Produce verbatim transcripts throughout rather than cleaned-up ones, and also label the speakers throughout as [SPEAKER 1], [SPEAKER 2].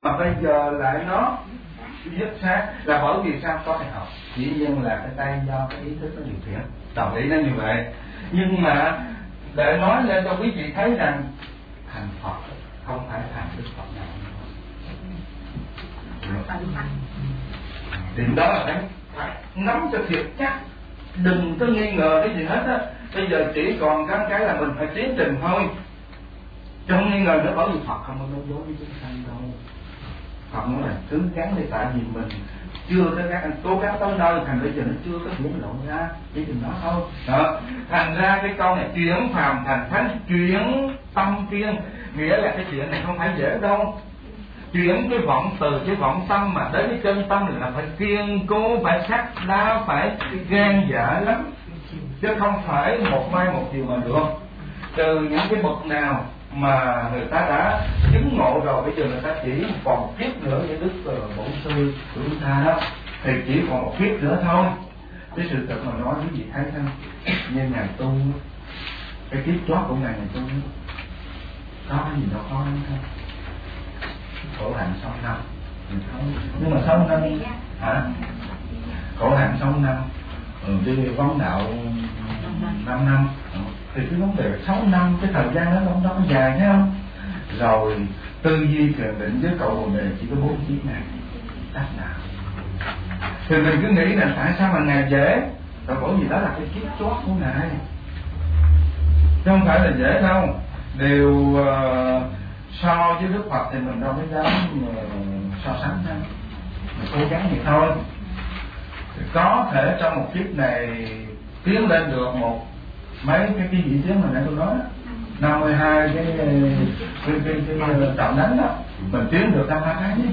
[SPEAKER 1] mà bây giờ lại nó dứt sáng là bởi vì sao? Có cái học, dĩ nhiên là cái tay do cái ý thức nó điều khiển. Đồng ý nó như vậy. Nhưng mà để nói lên cho quý vị thấy rằng thành Phật không phải thành Đức Phật nào. Điểm đó là phải nắm cho thiệt chắc, đừng có nghi ngờ cái gì hết á. Bây giờ chỉ còn cái cái là mình phải tiến trình thôi, chứ không nghi ngờ nữa. Bởi vì Phật không có nói dối với chúng sanh đâu. Phật nói là cứ gắng đi, tại vì mình chưa có các anh cố gắng tới nơi, thành bây giờ nó chưa có hiển lộ ra, chỉ chừng đó thôi. Đó. Thành ra cái câu này chuyển phàm thành thánh, chuyển tâm kiên, nghĩa là cái chuyện này không phải dễ đâu. Chuyển cái vọng từ cái vọng tâm mà đến cái chân tâm là phải kiên cố, phải sắc đá, phải gan dạ lắm, chứ không phải một mai một chiều mà được. Từ những cái bậc nào mà người ta đã chứng ngộ rồi, bây giờ người ta chỉ còn một kiếp nữa với Đức Bổn Sư của chúng ta đó, thì chỉ còn một kiếp nữa thôi. Cái sự thật mà nói quý vị thấy không? Như ngài tu, cái kiếp chót của ngài ngài tu có cái gì đâu khó lắm không? Khổ hạnh sáu năm, nhưng mà sáu năm hả? Khổ hạnh sáu năm, ừ, đi vấn đạo năm năm, thì cái vấn đề sáu năm, cái thời gian đó không đó dài thấy không? Rồi tư duy thiền định với cậu bồ đề chỉ có bốn chiếc này, đắc đạo. Thì mình cứ nghĩ là tại sao mà ngài dễ? Rồi bởi vì đó là cái kiếp chót của ngài, chứ không phải là dễ đâu. Điều uh, so với Đức Phật thì mình đâu có dám uh, so sánh đâu. Mình cố gắng vậy thôi. Thì có thể trong một kiếp này tiến lên được một mấy cái cái vị tiếng mà nãy tôi nói đó, năm mươi hai cái cái cái, cái, cái trọng đánh đó, mình tiến được năm hai cái.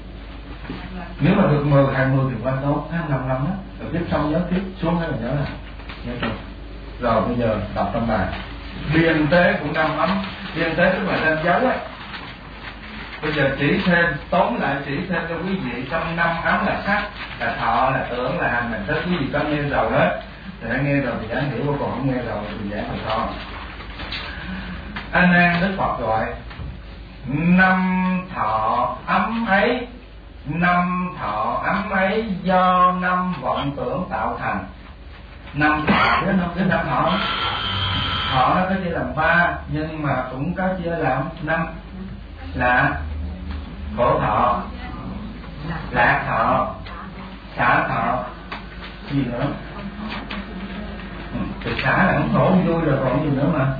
[SPEAKER 1] Nếu mà được mười hai mươi thì quan tốt, tháng năm năm đó, rồi tiếp xong nhớ tiếp xuống cái là nhớ là nhớ. Rồi bây giờ đọc trong bài biên tế của năm ấm. Biên tế tức là danh giới ấy. Bây giờ chỉ thêm, tóm lại chỉ thêm cho quý vị trong năm ấm là sắc, là thọ, là tưởng, là hành, là thức. Quý vị có nghe rồi đó, thì đã nghe rồi thì đã hiểu, còn không nghe rồi thì giảng là con. A Nan Đức Phật gọi năm thọ ấm ấy, năm thọ ấm ấy do năm vọng tưởng tạo thành. Năm thọ với năm cái năm thọ, thọ nó có chia làm ba, nhưng mà cũng có chia làm năm, là khổ thọ, lạc thọ, xả thọ, gì nữa? Thì xả là không khổ vui rồi còn gì nữa mà.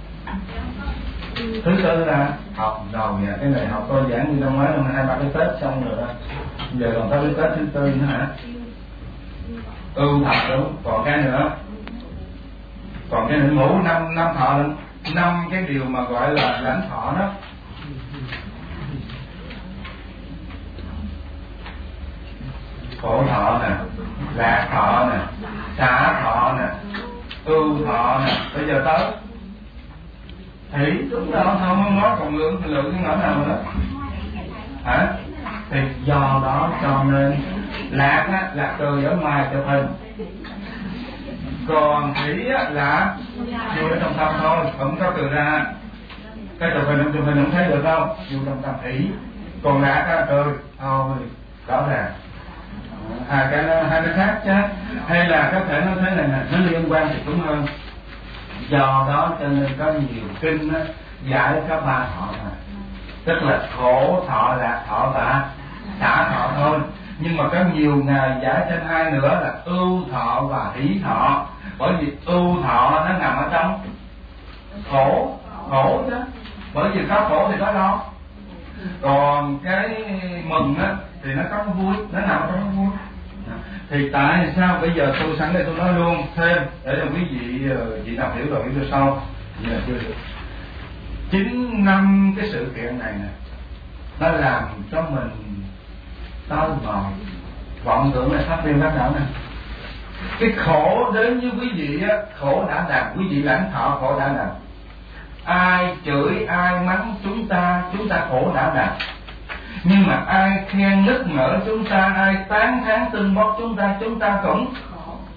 [SPEAKER 1] Thứ tư là học rồi, cái này học tôi giảng như trong mấy năm hai ba cái Tết xong rồi đó. Giờ còn tới cái Tết thứ tư nữa hả? Ưu thật đúng. Còn cái nữa, còn cái nữa ngủ năm năm thọ, năm cái điều mà gọi là lãnh thọ đó. Khổ thọ nè, lạc thọ nè, xả thọ nè, ưu thọ nè. Bây giờ tới thủy, đúng rồi, không không nói còn lượng thì lượng cái ngõ nào nữa hả? Thì do đó cho nên lạc á là từ ở ngoài chụp hình, còn thủy á là vô ở trong tâm thôi, không có từ ra. Cái chụp hình chụp hình không thấy được đâu, vô trong tâm thủy. Còn lạc á từ thôi rõ ràng. À, cái nó, hai cái khác chứ, hay là có thể nó thế này nè, nó liên quan thì đúng hơn. Do đó cho nên có nhiều kinh đó, giải các ba thọ này, tức là khổ thọ, lạc thọ và xả thọ thôi. Nhưng mà có nhiều ngày giải thêm hai nữa là ưu thọ và hỷ thọ. Bởi vì ưu thọ nó nằm ở trong khổ, khổ chứ. Bởi vì có khổ thì có lo. Còn cái mừng á thì nó có vui, nó nằm trong vui. Thì tại sao bây giờ tôi sẵn đây tôi nói luôn thêm để cho quý vị chị nào hiểu rồi hiểu cho sau. Giờ chưa được. Chính năm cái sự kiện này nè, nó làm cho mình tao vào vọng tưởng là pháp biên pháp đạo này. Cái khổ đến với quý vị á, khổ đã đạt, quý vị lãnh thọ khổ đã đạt. Ai chửi ai mắng chúng ta, chúng ta khổ đã đạt. Nhưng mà ai khen nức nở chúng ta, ai tán thán tưng bốc chúng ta, chúng ta cũng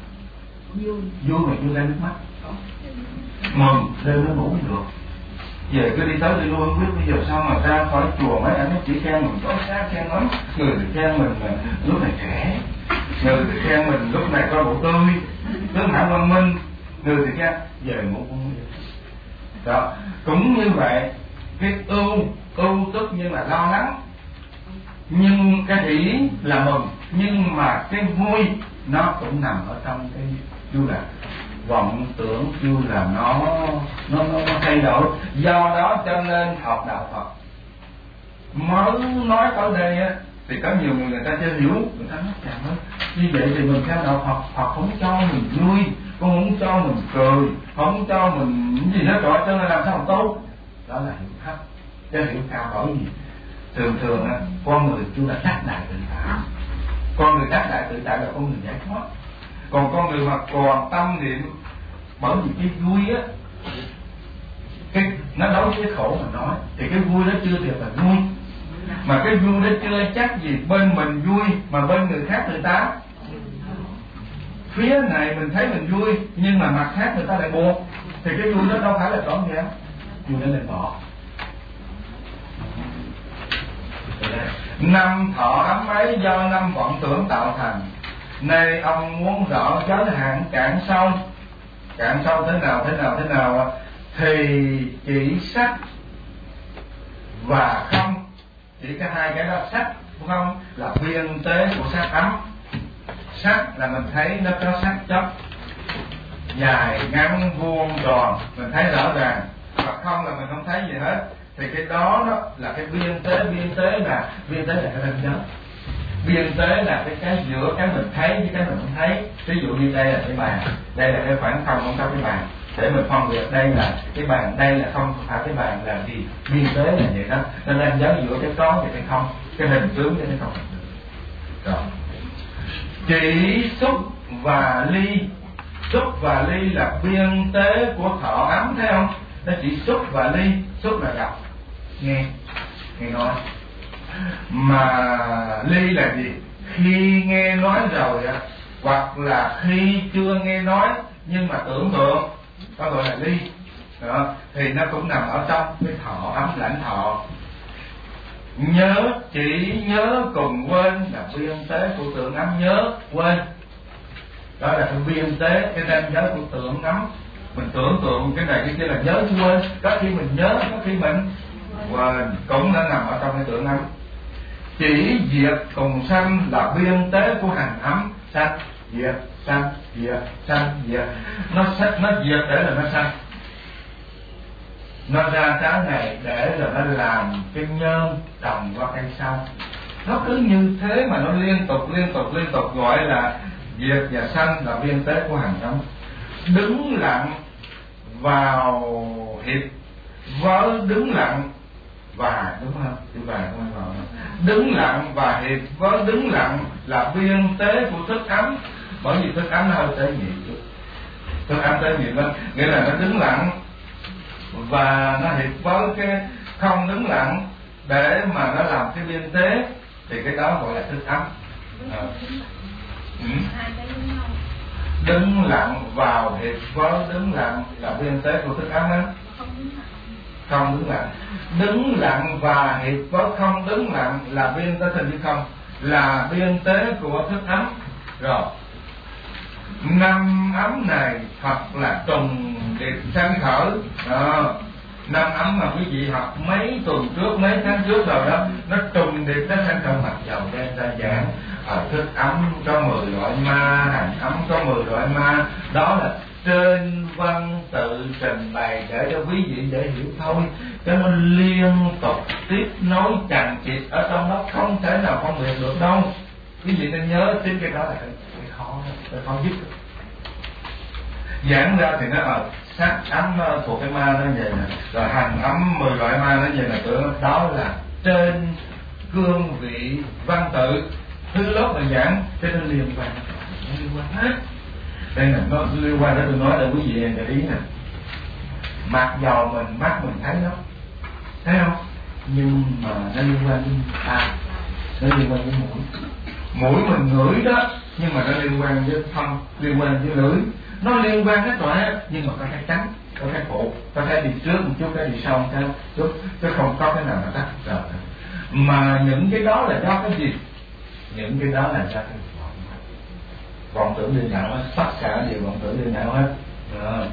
[SPEAKER 1] vui, vui mà vui ra nước mắt, mừng lên nó ngủ được. Giờ cứ đi tới đi lui không biết bây giờ sao mà ra khỏi chùa mấy anh chỉ khen mình có sát khen lắm. Người thì khen mình là lúc này trẻ, người thì khen mình lúc này coi bộ tươi, tướng hạng văn minh, người thì khen về ngủ cũng vậy. Đó, cũng như vậy, cái ưu ưu tức như là lo lắng, nhưng cái hỷ là mừng, nhưng mà cái vui nó cũng nằm ở trong cái vui là vọng tưởng vui là nó nó nó, nó thay đổi. Do đó cho nên học đạo Phật mới nói tới đây á, thì có nhiều người người ta chưa hiểu, người ta nói chàng ơi, như vậy thì mình theo đạo Phật, Phật không cho mình vui, cũng không cho mình cười, không cho mình gì hết rồi, cho nên làm sao mà tốt. Đó là hiểu thấp, chứ hiểu cao. Bởi vì thường thường á, con người chúng ta đắc đại tự tại, con người đắc đại tự tại là con người giải thoát. Còn con người mà còn tâm niệm, bởi vì cái vui á, cái nó đối với cái khổ mà nói thì cái vui đó chưa được là vui, mà cái vui đó chưa chắc gì bên mình vui mà bên người khác người ta. Phía này mình thấy mình vui nhưng mà mặt khác người ta lại buồn, thì cái vui đó đâu phải là trọn vẹn, vui đó là bỏ. Năm thọ ấm ấy do năm vọng tưởng tạo thành, nay ông muốn rõ giới hạn cạn sâu. Cạn sâu thế nào thế nào thế nào thì chỉ sắc và không, chỉ cái hai cái đó, sắc không là biên tế của sắc ấm. Sắc là mình thấy nó có sắc chất dài ngắn vuông tròn, mình thấy rõ ràng, và không là mình không thấy gì hết. Thì cái đó đó là cái biên tế. Biên tế là biên tế là cái ranh giới. Biên tế là cái cái giữa cái mình thấy với cái mình không thấy. Ví dụ như đây là cái bàn, đây là cái khoảng không không có cái bàn, để mình phân biệt đây là cái bàn, đây là không phải cái bàn là gì. Biên tế là vậy đó, nên ranh giới giữa cái có và cái không, cái hình tướng với cái không. Rồi, chỉ xúc và ly. Xúc và ly là biên tế của thọ ấm, thấy không? Nó chỉ xúc và ly. Xúc là đọc, nghe, nghe nói. Mà ly là gì? Khi nghe nói rồi á, hoặc là khi chưa nghe nói nhưng mà tưởng tượng, đó gọi là ly. Đó, thì nó cũng nằm ở trong cái thọ ấm lãnh thọ. Nhớ, chỉ nhớ cùng quên là biên tế của tưởng ấm. Nhớ, quên, đó là cái biên tế, cái ranh giới của tưởng ấm. Mình tưởng tượng cái này cái kia là nhớ quên, có khi mình nhớ, có khi mình quên, cũng đã nằm ở trong cái tưởng ấm. Chỉ diệt cùng sanh là biên tế của hành ấm. Sanh, diệt, sanh, diệt, sanh, diệt. Nó sanh, nó diệt để là nó sanh, nó ra trái này để rồi nó làm cái nhơn trồng qua cây sau. Nó cứ như thế mà nó liên tục liên tục liên tục, gọi là diệt và sanh là biên tế của hành ấm. Đứng lặng vào hiệp với đứng lặng và, đúng không? Chữ và không vào. Đứng lặng và hiệp với đứng lặng là biên tế của thức ấm. Bởi vì thức ấm nó hơi tế nhị, thức ấm tế nhị lắm, nghĩa là nó đứng lặng và nó hiệp với cái không đứng lặng để mà nó làm cái biên tế, thì cái đó gọi là thức ấm. À. Ừ. Đứng lặng vào hiệp với đứng lặng là biên tế của thức ấm đó. Không đứng lặng, đứng lặng và hiệp với không đứng lặng là biên tế thành như không, là biên tế của thức ấm. Rồi, năm ấm này thật là trùng điệp sanh khởi. Đó, năm ấm mà quý vị học mấy tuần trước, mấy tháng trước rồi đó, nó trùng điệp nó sanh trong mặt dầu đen ra giảng. Ở thức ấm có mười loại ma, hành ấm có mười loại ma. Đó là trên văn tự trình bày để cho quý vị dễ hiểu thôi, cho nó liên tục tiếp nối chằng chịt ở trong đó, không thể nào phân biệt được đâu. Quý vị nên nhớ chính cái đó là cái, cái khó, cái khó nhất. Giảng ra thì nó ở sắc ấm nó thuộc cái ma nó vậy nè, rồi hành ấm mười loại ma nó vậy nè, tưởng đó là trên cương vị văn tự. Thứ lớp là giảng cho nên liên quan, nó liên quan hết. Đây là nó liên quan đến tôi nói để quý vị để ý nè. Mặc dầu mình mắt mình thấy nó, thấy không? Nhưng mà nó liên quan đến tai, nó liên quan đến mũi. Mũi mình ngửi đó, nhưng mà nó liên quan với thân, liên quan với lưỡi. Nó liên quan hết rồi á, nhưng mà có cái trắng. có cái phụ, có thể đi trước một chút, cái đi sau một chút, chứ không có cái nào mà tắt rồi. Mà những cái đó là do cái gì? Những cái đó là do cái vọng vọng tưởng điên đảo hết, tất cả đều vọng tưởng điên đảo hết. Đó.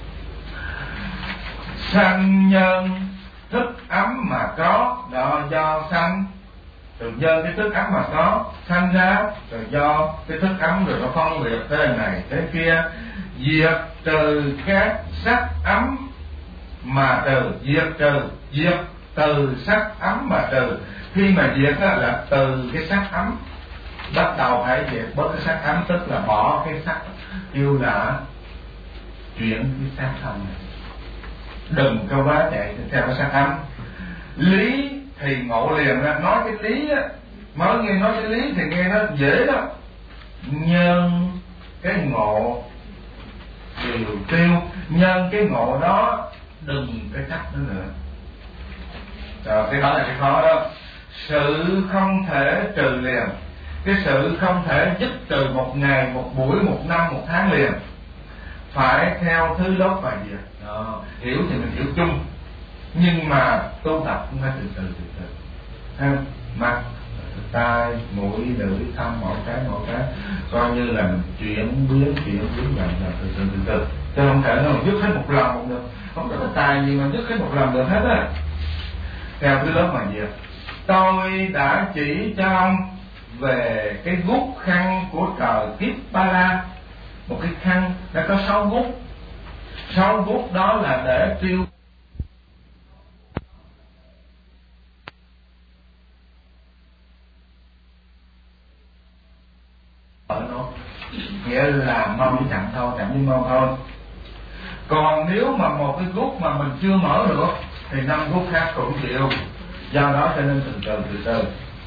[SPEAKER 1] Sanh nhân thức ấm mà có, đó do sanh từ nhân cái thức ấm mà có sanh ra, rồi do cái thức ấm rồi nó phân biệt thế này thế kia, diệt trừ các sắc ấm mà trừ, diệt trừ diệt từ sắc ấm mà trừ. Khi mà diệt đó là từ cái sắc ấm, bắt đầu phải diệt bớt cái sắc ấm, tức là bỏ cái sắc, kêu là chuyển cái sắc không này, đừng có quá chạy theo cái sắc ấm. Lý thì ngộ liền ra, nói cái lý á, mới nghe nói cái lý thì nghe nó dễ đó, nhân cái ngộ điều tiêu, nhân cái ngộ đó đừng cái trách nữa nữa. Rồi cái đó là cái khó đó. Sự không thể trừ liền, cái sự không thể dứt trừ một ngày, một buổi, một năm, một tháng liền, phải theo thứ lớp và việc. Đó. Hiểu thì mình hiểu chung, nhưng mà tu tập cũng phải từ từ từ từ. Ha? Mắt, tai, mũi, lưỡi, thăm mỗi cái mỗi cái, coi như là mình chuyển biến chuyển biến dần dần từ từ từ từ. Chứ không thể nào dứt hết một lần một được, không có cái tài gì mà dứt hết một lần được hết á. Theo thứ lớp mà việc. Tôi đã chỉ cho ông về cái gút khăn của trời kiếp Ba La. Một cái khăn nó có sáu gút, sáu gút đó là để tiêu ở nó, nghĩa là mau với chậm thôi, chậm với mau thôi. Còn nếu mà một cái gút mà mình chưa mở được thì năm gút khác cũng chịu. Do đó cho nên từ từ từ từ.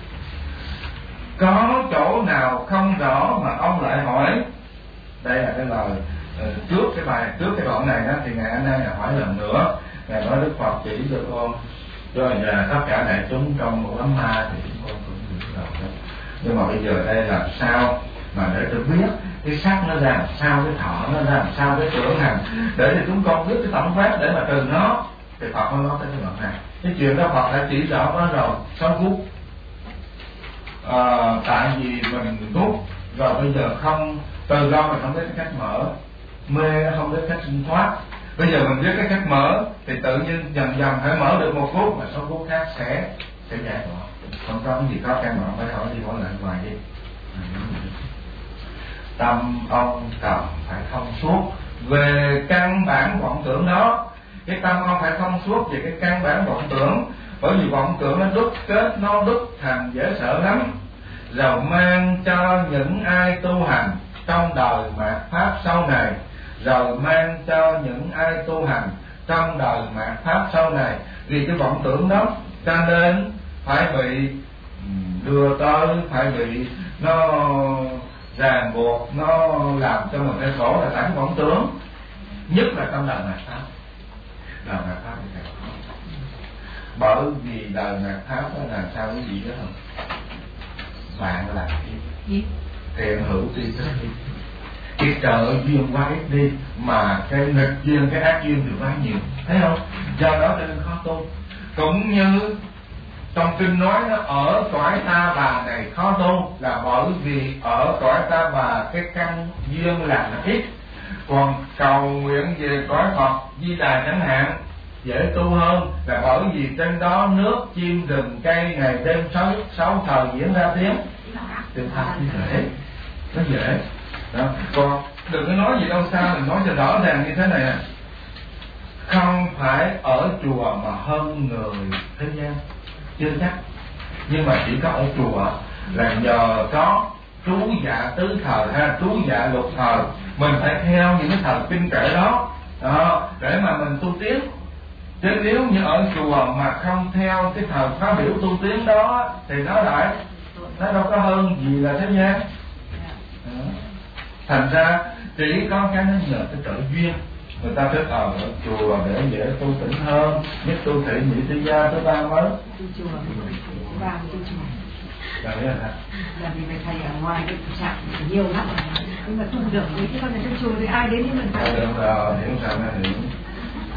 [SPEAKER 1] Có chỗ nào không rõ mà ông lại hỏi? Đây là cái lời uh, trước cái bài trước cái đoạn này đó, thì ngài anh nay là hỏi lần nữa. Ngài nói Đức Phật chỉ cho con, cho là tất cả đại chúng trong một đám ma thì chúng con cũng hiểu rồi đó. Nhưng mà bây giờ đây làm sao mà để tôi biết cái sắc nó ra làm sao, cái thọ nó ra làm sao, cái tưởng hành, để thì chúng con biết cái tổng quát để mà trừ nó. Thì Phật mới nói tới cái đoạn này. Cái chuyện đó Phật đã chỉ rõ đó rồi, sáu phút. À, tại vì mình rút rồi bây giờ không, từ lâu mình không biết cái cách mở, mê không biết cách sinh thoát. Bây giờ mình biết cái cách mở thì tự nhiên dần dần phải mở được một phút, mà sáu phút khác sẽ sẽ giải tỏa. Không có cái gì khó khăn mà không phải hỏi gì hỏi lại ngoài đi. Tâm ông cần phải thông suốt về căn bản vọng tưởng đó. Cái tâm ông phải thông suốt về cái căn bản vọng tưởng, bởi vì vọng tưởng nó đúc kết, nó đúc thành dễ sợ lắm, rồi mang cho những ai tu hành trong đời mạt pháp sau này, rồi mang cho những ai tu hành trong đời mạt pháp sau này. Vì cái vọng tưởng đó cho nên phải bị đưa tới, phải bị nó ràng buộc, nó làm cho mình phải khổ, là tại vọng tưởng, nhất là trong đời mạt pháp. Đời mạt pháp thì càng khó, bởi vì đời mạt pháp đó là sao cái gì đó không? Bạn làm gì? Thiện hữu tri thức đi, cái trợ duyên quá ít đi, mà cái nghịch duyên, cái ác duyên thì quá nhiều, thấy không? Do đó cho nên khó tu. Cũng như trong kinh nói nó ở cõi Ta Bà này khó tu, là bởi vì ở cõi Ta Bà cái căn duyên là nó ít. Còn cầu nguyện về cõi Phật Di Đà chẳng hạn dễ tu hơn, là bởi vì trên đó nước chim rừng cây ngày đêm sáu sáu thời diễn ra tiếng. Tiếng thật như dễ, nó dễ đó. Còn đừng có nói gì đâu xa, mình nói cho rõ ràng như thế này nè, không phải ở chùa mà hơn người thế gian, chưa chắc. Nhưng mà chỉ có ở chùa là nhờ có trú dạ tứ thời hay trú dạ lục thời, mình phải theo những cái thời kinh kệ đó, đó để mà mình tu tiến. Chứ nếu như ở chùa mà không theo cái thời khóa biểu tu tiến đó thì nó lại nó đâu có hơn gì là thế gian. Đó. Thành ra chỉ có cái nó nhờ cái trợ duyên, người ta thích ở, ở chùa để dễ tu tỉnh hơn, nhất tu thị nhị tư gia thứ ba mới tu chùa và tu chùa. Là biết là là vì thầy ở ngoài cái trạng nhiều lắm, nhưng mà tu được với cái con này trong chùa thì ai đến với mình phải. Đúng rồi, hiểu sao nó hiểu.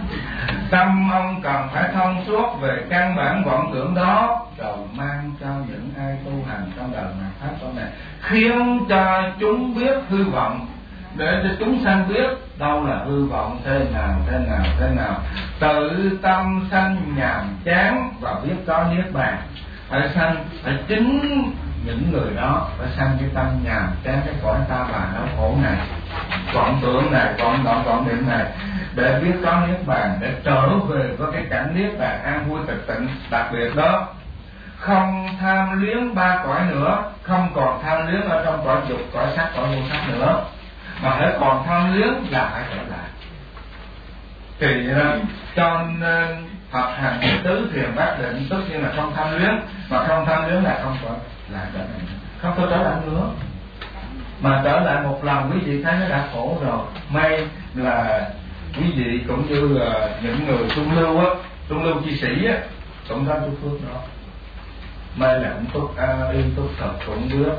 [SPEAKER 1] Tâm ông cần phải thông suốt về căn bản vọng tưởng đó, rồi mang cho những ai tu hành trong đời này pháp trong này, khiến cho chúng biết hư vọng, để cho chúng sanh biết đâu là hư vọng, thế nào thế nào thế nào, tự tâm sanh nhàm chán và biết có niết bàn. Phải sanh, phải chính những người đó phải sanh cái tâm nhàm chán, cái cõi ta bà đau khổ này, vọng tưởng này, vọng vọng vọng niệm này, để biết có niết bàn, để trở về với cái cảnh niết bàn an vui tịch tịnh đặc biệt đó. Không tham luyến ba cõi nữa, không còn tham luyến ở trong cõi dục, cõi sắc, cõi vô sắc nữa, mà hễ còn tham luyến là phải trở lại. Thì uh, cho nên học hành tứ thiền bát định, tất nhiên là không tham luyến, mà không tham luyến là không có lại trở lại, không có trở lại nữa. Mà trở lại một lần quý vị thấy nó đã khổ rồi. May là quý vị cũng như là những người trung lưu á, trung lưu chi sĩ á, cũng có chút phước đó. May là cũng tốt a yên tốt thật, cũng biết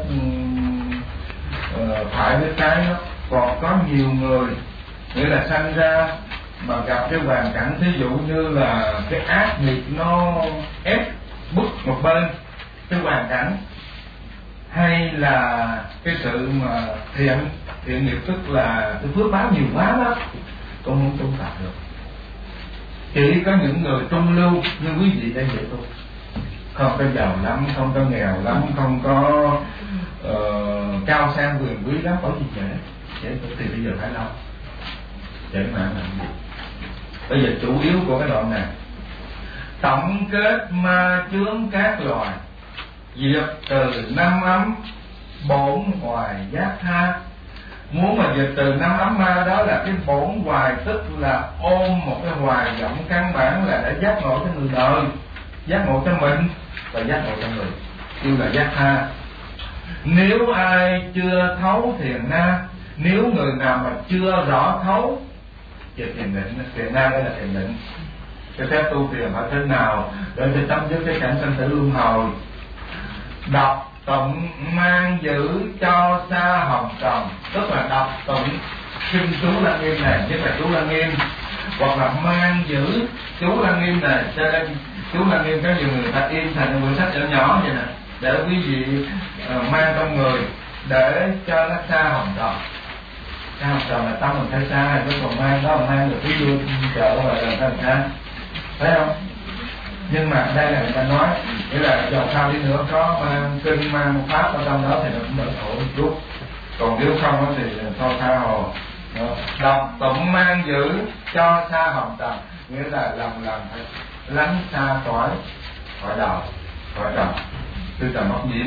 [SPEAKER 1] uh, phải với cái đó. Còn có nhiều người nghĩa là sanh ra mà gặp cái hoàn cảnh thí dụ như là cái ác nghiệp nó ép bức một bên cái hoàn cảnh, hay là cái sự mà thiện thiện nghiệp, tức là cái phước báo nhiều quá đó, cũng không tu tập được. Chỉ có những người trung lưu như quý vị đây vậy thôi, không có giàu lắm, không có nghèo lắm, không có uh, cao sang quyền quý lắm, có gì dễ dễ thì bây giờ phải đâu dễ mà làm. Bây giờ chủ yếu của cái đoạn này, tổng kết ma chướng các loài, diệt từ năm ấm bổn hoài giác tha. Muốn mà diệt từ năm ấm ma đó là cái bổn hoài, tức là ôm một cái hoài vọng căn bản là để giác ngộ cho người đời, giác ngộ cho mình và giác ngộ cho người, kêu là giác tha. Nếu ai chưa thấu thiền na, nếu người nào mà chưa rõ thấu về thiền định, thiền na đây là thiền định, cái phép tu thiền ở thế nào để cho chấm dứt cái cảnh sanh tử luân hồi. Đọc tụng mang giữ cho xa hồng trần, tức là đọc tụng kinh chú Lăng Nghiêm này, nhất là chú Lăng Nghiêm, hoặc là mang giữ chú Lăng Nghiêm này. Cho nên chú Lăng Nghiêm có nhiều người ta in thành những quyển sách nhỏ nhỏ vậy nè, để quý vị uh, mang trong người để cho nó xa hồng trần. Xa hồng trần là tâm mình phải xa, chứ còn mang đó mang được cái vui chợ và làm sao xa, thấy không? Nhưng mà đây là người ta nói, nghĩa là dầu sao đi nữa có mang kinh, mang một pháp ở trong đó thì nó cũng đỡ khổ một chút. Còn nếu không thì thôi tha hồ. Đọc tụng mang giữ cho xa hồng trần, nghĩa là lòng lòng phải lánh xa khỏi khỏi đầu, khỏi đầu, tức là mất nhiễm.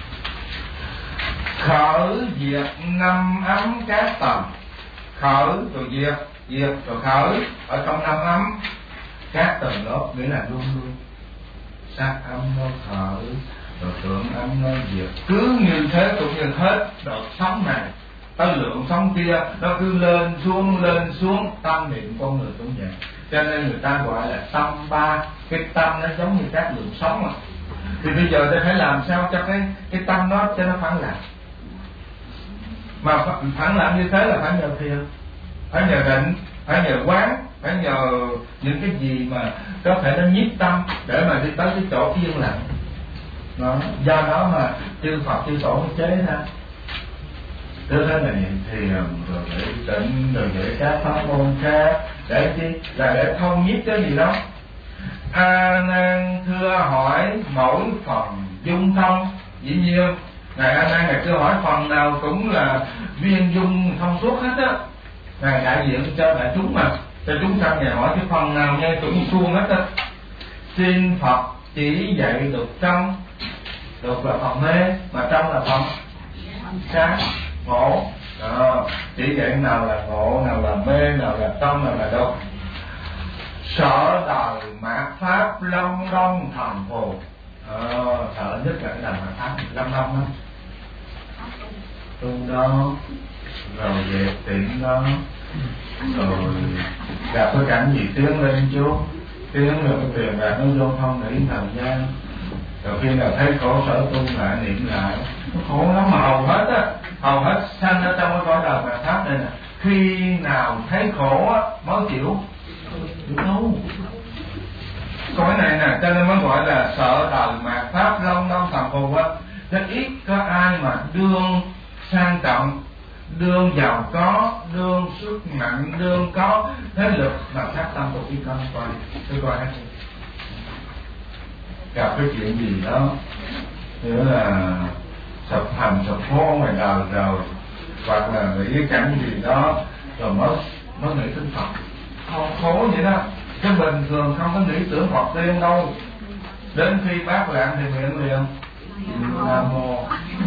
[SPEAKER 1] Khởi diệt năm ấm các tầng, khởi rồi diệt, diệt rồi khởi ở trong năm ấm các tầng lớp, nghĩa là luôn luôn sắc âm nó khởi rồi tưởng âm nó diệt, cứ như thế cũng như hết đợt sống này tới lượng sống kia, nó cứ lên xuống lên xuống, tâm niệm con người cũng vậy. Cho nên người ta gọi là tâm ba, cái tâm nó giống như các lượng sống mà. Thì bây giờ tôi phải làm sao cho cái cái tâm nó cho nó phản lạc, mà phản lạc như thế là phải nhờ thiền, phải nhờ định, phải nhờ quán, phải nhờ những cái gì mà có thể nó nhiếp tâm để mà đi tới cái chỗ yên lặng đó. Do đó mà chư Phật chư Tổ mới chế ra thứ thế này thiền, rồi để định, rồi để các pháp môn khác, để chi là để thông nhiếp cái gì đó. A Nan thưa hỏi mỗi phần dung thông, dĩ nhiên ngài A Nan ngài thưa hỏi phần nào cũng là viên dung thông suốt hết á, ngài đại diện cho đại chúng mà, cho chúng sanh ngài hỏi cái phần nào nghe cũng suông hết á. Xin Phật chỉ dạy được trong, được là phần mê, mà trong là phần sáng ngộ. Đó, chỉ dạy nào là ngộ, nào là mê, nào là tâm, nào là đâu. Sợ đời mạt pháp long đong thần phù. Ờ, sợ nhất là cái đời mạt pháp lâm đông đó, tu đó rồi về tiện đó, rồi gặp cái cảnh gì tiến lên chút, tiến rồi cái tiền bạc nó vô không để thời gian, rồi khi nào thấy khổ sở tu lại niệm lại, nó khổ lắm. Mà hầu hết á, hầu hết sanh ở trong cái cõi đời mạt pháp này nè, khi nào thấy khổ á mới chịu được đâu. Cõi này nè, cho nên mới gọi là sợ đời mạt pháp long đong phàm phu á. Rất ít có ai mà đương sang trọng, đương giàu có, đương sức mạnh, đương có thế lực mà phát tâm tu y con coi, tôi coi hết. Gặp cái chuyện gì đó, nghĩa là sập thành sập phố ngoài đời rồi, hoặc là nghĩ cái cảnh gì đó rồi mới mới nghĩ đến Phật. Không khổ vậy đó, chứ bình thường không có nghĩ tưởng Phật tiên đâu. Đến khi bác lạng thì miệng liền Nam Mô.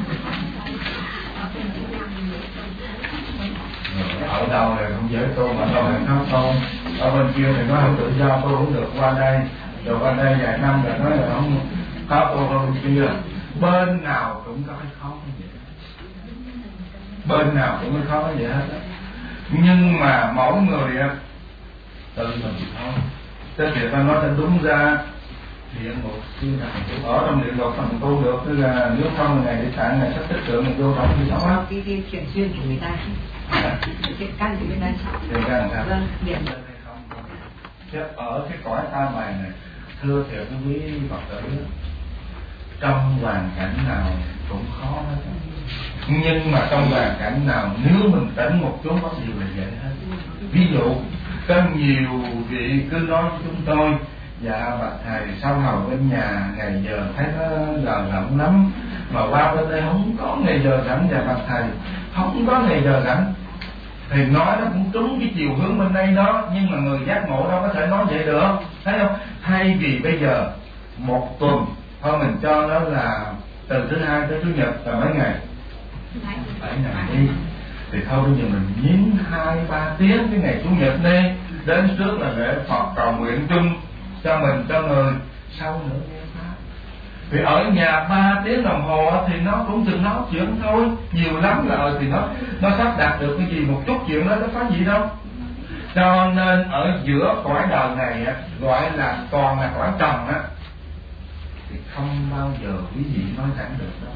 [SPEAKER 1] Ở đâu này không dễ tu mà đâu này không tu. Ở bên kia thì nói không tự do tôi cũng được qua đây, rồi qua đây vài năm rồi nói là không khó tu hơn bên kia. Bên nào cũng có cái khó như vậy, bên nào cũng có khó như vậy hết. Nhưng mà mỗi người tự mình thôi. Thế thì ta nói cho đúng ra địa ngục siêu này ở trong địa ngục phần tu được, tức là nếu không ngày để tạng ngày sắp tích tượng mình vô trong thì sống á.
[SPEAKER 2] Cái cái chuyện duyên của người ta, cái căn của người ta.
[SPEAKER 1] Chuyện căn hả?
[SPEAKER 2] Vâng, điện.
[SPEAKER 1] Chứ ở cái cõi ta bài này, thưa thiệt quý Phật tử, trong hoàn cảnh nào cũng khó hết. Nhưng mà trong hoàn cảnh nào nếu mình tỉnh một chút có điều là dễ hết. Ví dụ có nhiều vị cứ nói với chúng tôi: dạ bạch thầy sau hầu bên nhà ngày giờ thấy nó lờ lẫn lắm, mà qua bên đây không có ngày giờ rảnh. Dạ bạch thầy không có ngày giờ rảnh. Thì nói nó cũng trúng cái chiều hướng bên đây đó, nhưng mà người giác ngộ đâu có thể nói vậy được, thấy không? Thay vì bây giờ một tuần thôi mình cho nó là từ thứ hai tới chủ nhật là mấy ngày? Bảy ngày đi. Thì thôi bây giờ mình nhín hai ba tiếng cái ngày chủ nhật đi, đến trước là để Phật cầu nguyện chung cho mình cho người, sau nữa nghe pháp. Vì ở nhà ba tiếng đồng hồ thì nó cũng chừng nói chuyện thôi, nhiều lắm là thì nó nó sắp đạt được cái gì một chút chuyện đó, nó có gì đâu. Cho nên ở giữa cõi đời này gọi là còn là cõi trần á, thì không bao giờ quý vị nói thẳng được đâu.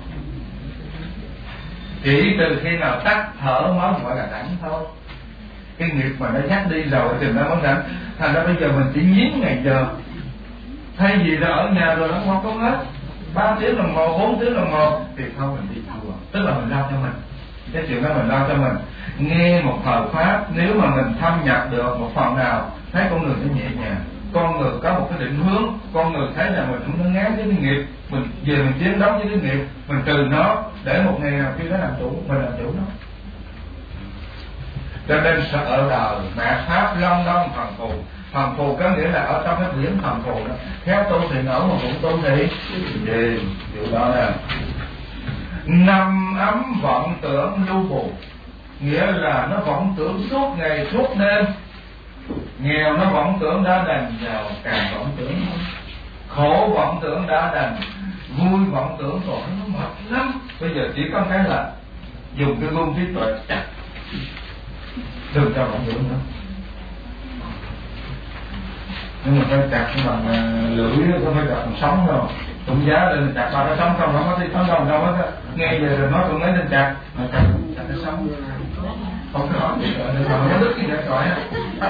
[SPEAKER 1] Chỉ từ khi nào tắt thở mới gọi là rảnh thôi. Cái nghiệp mà nó dắt đi rồi thì nó mới rảnh. Thành ra bây giờ mình chỉ nhín ngày giờ, thay vì là ở nhà rồi nó không có hết ba tiếng đồng hồ, bốn tiếng đồng hồ thì thôi mình đi chùa, tức là mình lo cho mình. Cái chuyện đó mình lo cho mình. Nghe một thời pháp, nếu mà mình thâm nhập được một phần nào, thấy con người nó nhẹ nhàng, con người có một cái định hướng, con người thấy là mình không có ngán với cái nghiệp, mình về mình chiến đấu với cái nghiệp, mình trừ nó để một ngày nào khi nó làm chủ, mình làm chủ nó. Cho nên sợ đời mạt pháp long đong phàm phu. Phàm phu có nghĩa là ở trong cái biển phàm phu đó, khéo tu thì nở mà cũng tu thì gì điều đó nè. Năm ấm vọng tưởng lưu bù, nghĩa là nó vọng tưởng suốt ngày suốt đêm. Nghèo nó vọng tưởng đã đành, giàu càng vọng tưởng hơn. Khổ vọng tưởng đã đành, vui vọng tưởng rồi nó mệt lắm. Bây giờ chỉ có cái là dùng cái gương trí tuệ chặt, đừng cho vọng tưởng nữa. Nhưng mà phải chặt bằng lưỡi, không phải chặt bằng sống đâu. Tụng giá lên chặt vào cái sống không, không có thấy sống đâu đâu hết. Nghe về rồi nói tụng lấy lên chặt, mà chặt chặt cái sống. Không có nói gì nữa, không có đứt gì nữa rồi á.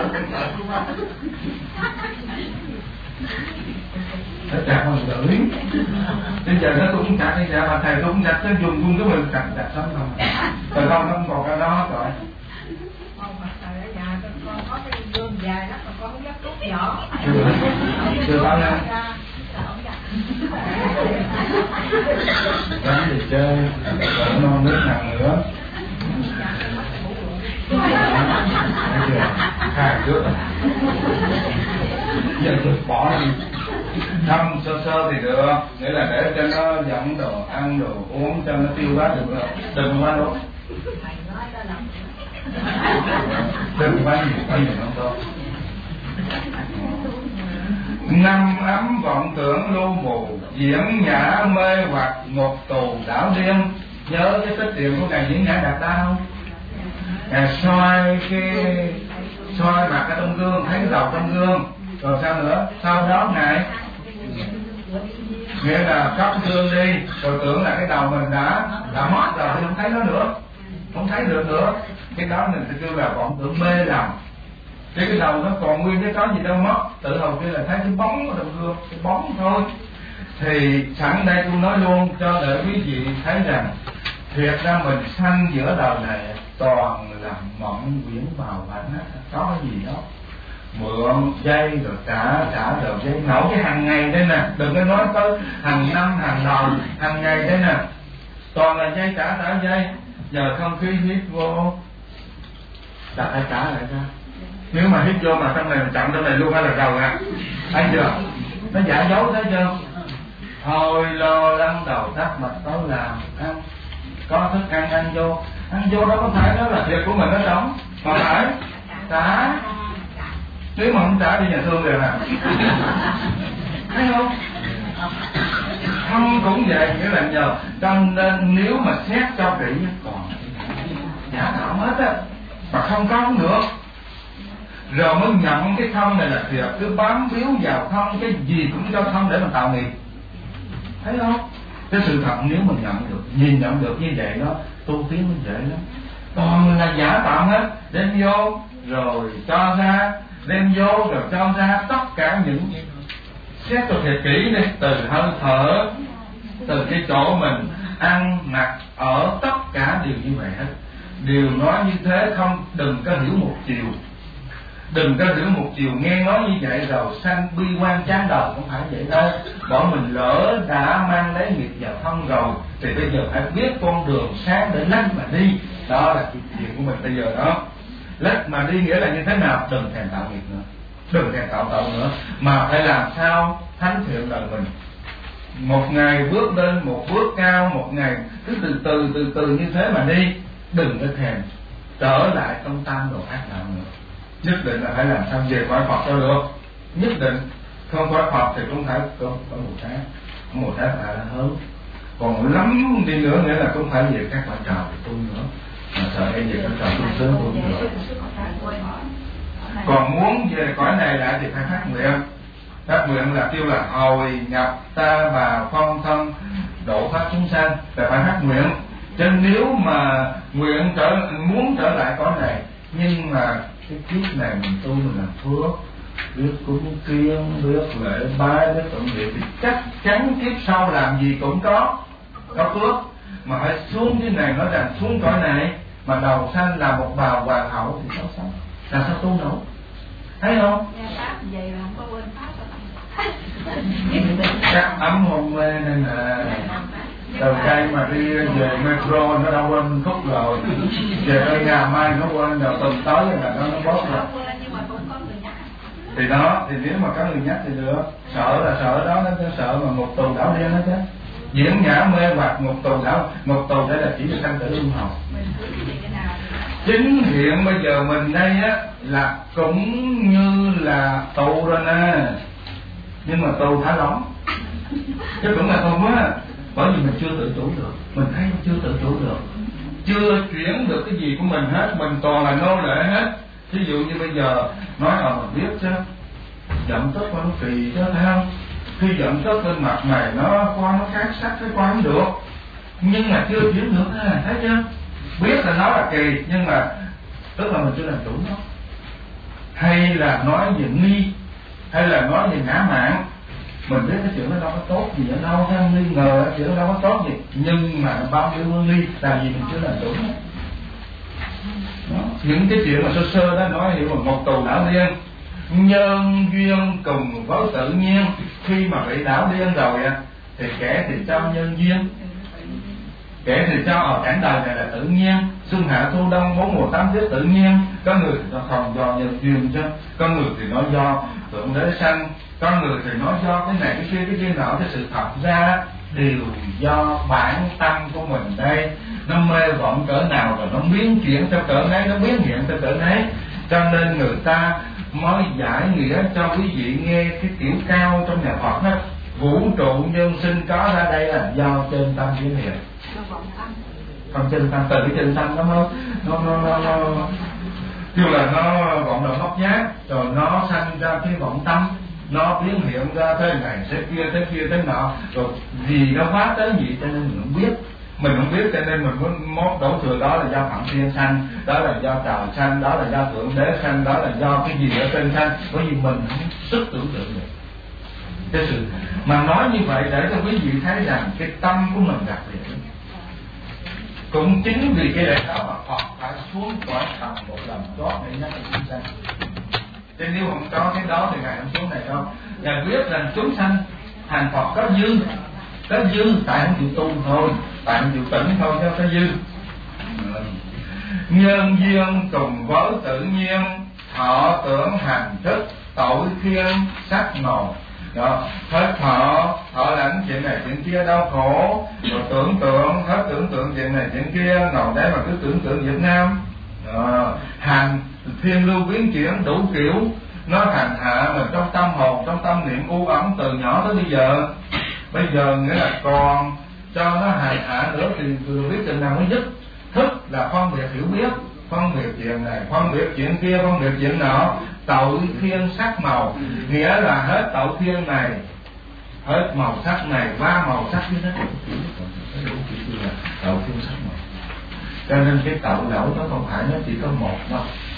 [SPEAKER 1] Nó chặt bằng lưỡi. Bây giờ nó cũng chặt đi ra, mà thầy tôi cũng chặt, nó dùng luôn cái mình chặt chặt sống không. Rồi không, nó không còn cái đó rồi.
[SPEAKER 2] Con có cái gương dài đó, con có dắt rút nhỏ.
[SPEAKER 1] Chưa bao nhiêu. Đánh thì chơi, rồi nó nước nào nữa. Thấy chưa? Khai trước. Giờ tôi bỏ đi. Thăm sơ sơ thì được, nghĩa là để cho nó dẫn đồ ăn đồ uống cho nó tiêu hóa được rồi. Đừng quá đâu. Đừng quá nhiều, quá nhiều không tốt. Năm ấm vọng tưởng lưu mù, diễn nhã mê hoặc ngục tù đảo điên. Nhớ cái tích tiền của ngài Diễn Nhã Đạt Đa không? Ngài soi cái soi mặt cái trong gương, thấy cái đầu trong gương, rồi sao nữa? Sau đó ngài nghĩa là cất gương đi, rồi tưởng là cái đầu mình đã đã mất rồi, không thấy nó nữa, không thấy được nữa. Cái đó mình sẽ kêu là vọng tưởng mê lầm. Chứ cái đầu nó còn nguyên cái có gì đâu mất, tự hầu kia là thấy cái bóng ở trong gương, cái bóng thôi. Thì sẵn đây tôi nói luôn cho để quý vị thấy rằng thiệt ra mình sanh giữa đời này toàn là mộng quyển vào và nó có cái gì đó mượn dây rồi trả trả rồi dây nổi cái hàng ngày đây nè, đừng có nói tới hàng năm hàng đầu, hàng ngày đây nè, toàn là dây trả trả dây. Giờ không khí hít vô đặt ai trả lại ra, nếu mà hít vô mà trong này chậm trong này luôn hay là đầu à, thấy chưa? Nó giả dối thấy chưa? Thôi lo lắng đầu tắt mặt tối làm ăn, có thức ăn ăn vô, ăn vô đó có phải đó là thiệt của mình nó sống mà phải trả. Nếu mà không trả đi nhà thương rồi nè, thấy không? Không cũng vậy, nghĩa là nhờ. Cho nên nếu mà xét cho kỹ còn giả tạo hết á, mà không có không được. Rồi mới nhận cái thân này là thiệt, cứ bám víu vào thân, cái gì cũng cho thân để mà tạo nghiệp. Thấy không? Cái sự thật nếu mình nhận được, nhìn nhận được như vậy đó, tu tiến mới dễ lắm. Toàn là giả tạo hết, đem vô rồi cho ra, đem vô rồi cho ra, tất cả những xét cho thiệt kỹ đi, từ hơi thở, từ cái chỗ mình ăn mặc ở, tất cả đều như vậy hết. Đều nói như thế, không đừng có hiểu một chiều, đừng có hiểu một chiều nghe nói như vậy rồi sanh bi quan chán đời, không phải vậy đâu. Bọn mình lỡ đã mang lấy nghiệp vào thân rồi thì bây giờ phải biết con đường sáng để lách mà đi. Đó là chuyện của mình bây giờ đó. Lách mà đi nghĩa là như thế nào? Đừng thèm tạo nghiệp nữa, đừng thèm tạo tội nữa, mà phải làm sao thánh thiện đời mình. Một ngày bước lên một bước cao, một ngày cứ từ từ từ từ như thế mà đi. Đừng có thèm trở lại trong tam đồ ác đạo nữa. Nhất định là phải làm sao về cõi Phật cho được. Nhất định không cõi Phật thì cũng phải có có một tháng, một tháng là hơn. Còn lắm đi nữa nghĩa là cũng phải về các cõi trời để tu nữa. Mà sợ em về cõi trời tu sớm tu nữa. Còn muốn về cõi này lại thì phải phát nguyện. Phát nguyện là kêu là hồi nhập ta bà phong thân độ thoát chúng sanh, là phải phát nguyện. Chứ nếu mà nguyện trở muốn trở lại cõi này, nhưng mà cái kiếp này mình tu mình làm phước, biết cúng kiêng, biết lễ bái, biết tụng niệm thì chắc chắn kiếp sau làm gì cũng có có phước. Mà phải xuống cái này, nói rằng xuống cõi này mà đầu sanh là một bà hoàng hậu thì sao sao? Là sao tu nổi? Thấy không? Chắc ấm hôn mê nên là đầu cây mà đi về metro nó đã quên khúc rồi, về ở nhà mai nó quên rồi, tuần tới là nó nó bóp rồi. Thì đó, thì nếu mà có người nhắc thì được. Sợ là sợ đó, nó sợ mà một tù đảo đen đó chứ. Diễn nhã mê hoặc một tù đảo, một tù đây là chỉ được sanh tử luân hồi. Chính hiện bây giờ mình đây á là cũng như là tù rồi nè, nhưng mà tù thả lỏng chứ cũng là không á. Bởi vì mình chưa tự chủ được, mình thấy mình chưa tự chủ được, chưa chuyển được cái gì của mình hết, mình toàn là nô lệ hết. Ví dụ như bây giờ nói ờ mình biết chứ, giận tức nó kỳ chứ, thấy không? Khi giận tức lên mặt mày nó qua nó khác sắc, cái qua không được, nhưng mà chưa chuyển được ha, thấy chưa? Biết là nó là kỳ, nhưng mà tức là mình chưa làm chủ nó. Hay là nói về nghi, hay là nói về ngã mạn, mình biết cái chuyện nó đâu có tốt gì ở đâu, hay nghi ngờ cái chuyện nó đâu có tốt gì, nhưng mà bao nhiêu hương ly là gì mình chưa làm chủ đó. Những cái chuyện mà sơ sơ đó nói hiểu bằng một tù đảo điên, nhân duyên cùng với tự nhiên. Khi mà bị đảo điên rồi thì kẻ thì cho nhân duyên, kẻ thì cho ở cảnh đời này là tự nhiên, xuân hạ thu đông bốn mùa tám tiết tự nhiên. Có người thì nó không do nhân duyên chứ, có người thì nói do thượng đế sanh, có người thì nói do cái này cái kia cái kia nọ. Cái sự thật ra đều do bản tâm của mình đây, nó mê vọng cỡ nào rồi nó biến chuyển theo cỡ đấy, nó biến hiện theo cỡ đấy. Cho nên người ta mới giải nghĩa cho quý vị nghe cái kiểu cao trong nhà Phật đó. Vũ trụ nhân sinh có ra đây là do chân tâm biến hiện. Còn chân tâm, từ cái chân tâm đó nó nó nó nó, nó kêu là nó vọng động ngốc nhát, rồi nó sanh ra cái vọng tâm, nó biến hiện ra thế này thế kia thế kia thế nọ, rồi vì nó hóa tới gì cho nên mình không biết. Mình không biết cho nên mình muốn mốt đổ thừa đó là do Phạm Thiên sanh, đó là do trời sanh, đó là do Thượng Đế sanh, đó là do cái gì ở trên sanh, bởi vì mình không sức tưởng tượng được cái sự mà nói như vậy để cho quý vị thấy rằng cái tâm của mình đặc biệt. Cũng chính vì cái lẽ đó mà Phật phải xuống cõi thần một lần chót để nhắc chúng sanh. Chứ nếu không có cái đó thì Ngài không xuống này đâu. Ngài biết rằng chúng sanh thành Phật có dư, có dư tại không chịu tu thôi, tại không chịu tỉnh thôi cho có dư. Nhân duyên cùng với tự nhiên, thọ tưởng hành thức, tội khiên sắc màu. Đó, hết thọ, thọ lãnh chuyện này chuyện kia đau khổ, rồi tưởng tượng, hết tưởng tượng chuyện này chuyện kia, ngồi đấy mà cứ tưởng tượng Việt Nam. Đó, hành thiên lưu biến chuyển đủ kiểu, nó hành hạ mà trong tâm hồn, trong tâm niệm u ẩn từ nhỏ tới bây giờ. Bây giờ nghĩa là còn cho nó hành hạ nữa thì tôi biết chừng nào mới dứt. Thức là phân biệt hiểu biết, phân biệt chuyện này, phân biệt chuyện kia, phân biệt chuyện nọ. Tội thiên sắc màu, nghĩa là hết tội thiên này, hết màu sắc này, ba màu sắc với nó đủ kiểu, đủ kiểu là tội thiên sắc màu. Cho nên cái tội lỗi nó không phải nó chỉ có một đâu,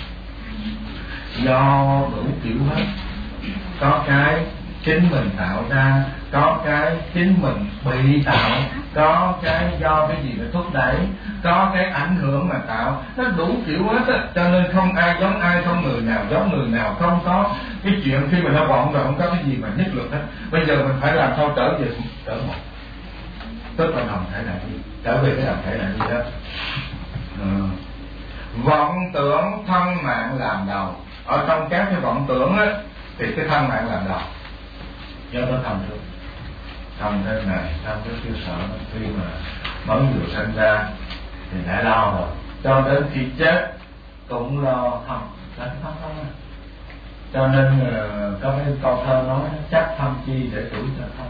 [SPEAKER 1] do đủ kiểu hết. Có cái chính mình tạo ra, có cái chính mình bị tạo, có cái do cái gì để thúc đẩy, có cái ảnh hưởng mà tạo, nó đủ kiểu hết á. Cho nên không ai giống ai, không người nào giống người nào, không có cái chuyện khi mà nó vọng rồi không có cái gì mà nhất luật hết. Bây giờ mình phải làm sao trở về trở một, tức là đồng thể lại đi, trở về cái đồng thể lại đi đó. Ừ. Vọng tưởng thân mạng làm đầu. Ở trong các cái vọng tưởng á thì cái thân mạng làm đầu. Do nó thầm được thầm thế này, thầm cái kia sợ khi mà mới vừa sinh ra thì đã lo rồi, cho đến khi chết cũng lo thầm là cái thân không à. Cho nên uh, có cái câu thơ nói chắc thâm chi để tuổi cho thân,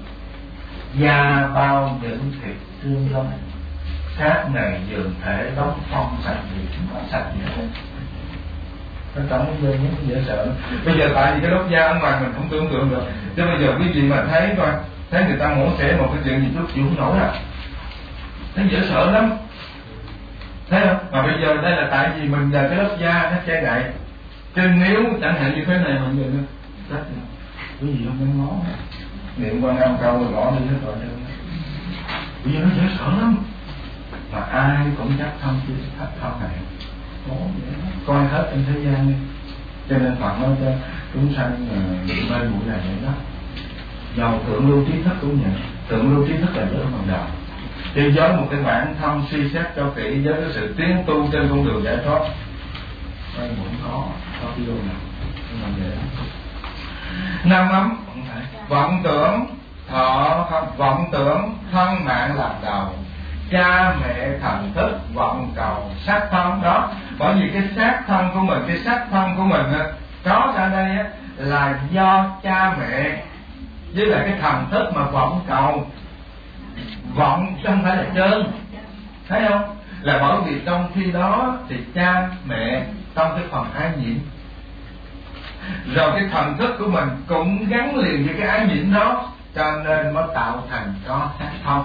[SPEAKER 1] da bao những thịt xương lông, xác này dường thể đóng phong sạch gì cũng sạch gì hết. Nó chẳng có dễ, dễ sợ. Bây giờ tại vì cái lớp da ở ngoài mình không tưởng tượng được, chứ bây giờ quý vị mà thấy coi, thấy người ta mổ xẻ một cái chuyện gì chút chịu không nổi à, thấy dễ sợ lắm, thấy không? Mà bây giờ đây là tại vì mình là cái lớp da nó che đậy, chứ nếu chẳng hạn như thế này mình giờ nó rất là quý vị không dám ngó, niệm Quan Âm câu rồi gõ đi hết rồi, bây giờ nó dễ sợ lắm, mà ai cũng chắc không chứ không này. Coi hết trên thế gian đi. Cho nên Phật nói cho chúng sanh bên buổi này vậy đó. Dầu thượng lưu trí thức cũng vậy. Thượng lưu trí thức là giới phần đầu. Thì với một cái bản thân suy xét cho kỹ với cái sự tiến tu trên con đường giải thoát, đây cũng có có cái điều nào nhưng mà dễ năm ấm vọng tưởng thọ vọng tưởng thân mạng làm đầu, cha mẹ thần thức vọng cầu xác thân đó. Bởi vì cái xác thân của mình, cái xác thân của mình có ra đây á, là do cha mẹ với lại cái thần thức mà vọng cầu. Vọng chứ không phải là trơn, thấy không? Là bởi vì trong khi đó thì cha mẹ trong cái phần ái nhiễm, rồi cái thần thức của mình cũng gắn liền với cái ái nhiễm đó, cho nên mới tạo thành có xác thân.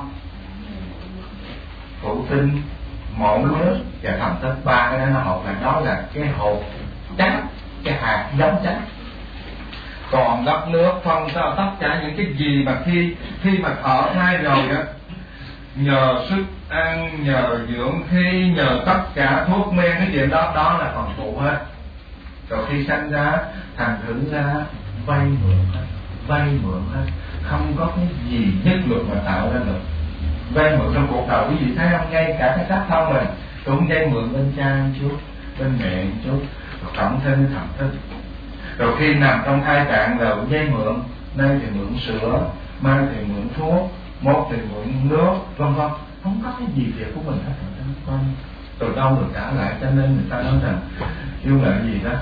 [SPEAKER 1] Phụ tinh, mẫu nước và thần thức, ba cái đó nó hợp là đó là cái hột trắng, cái hạt giống trắng. Còn đất nước phân sao tất cả những cái gì mà khi khi mà thọ thai rồi đó, nhờ sức ăn, nhờ dưỡng khí, nhờ tất cả thuốc men cái chuyện đó, đó là phần phụ hết. Rồi khi sanh ra thành thử ra vay mượn hết, vay mượn hết, không có cái gì nhất luật mà tạo ra được. Vay mượn trong cuộc đời quý vị thấy không, ngay cả cái xác thân mình cũng vay mượn bên cha một chút, bên mẹ một chút, rồi cộng thêm cái thần thức. Rồi khi nằm trong thai trạng rồi vay mượn, nay thì mượn sữa, mai thì mượn thuốc, mốt thì mượn nước, vân vân. Không có cái gì việc của mình hết rồi, từ đâu được trả lại. Cho nên người ta nói rằng yêu là gì đó,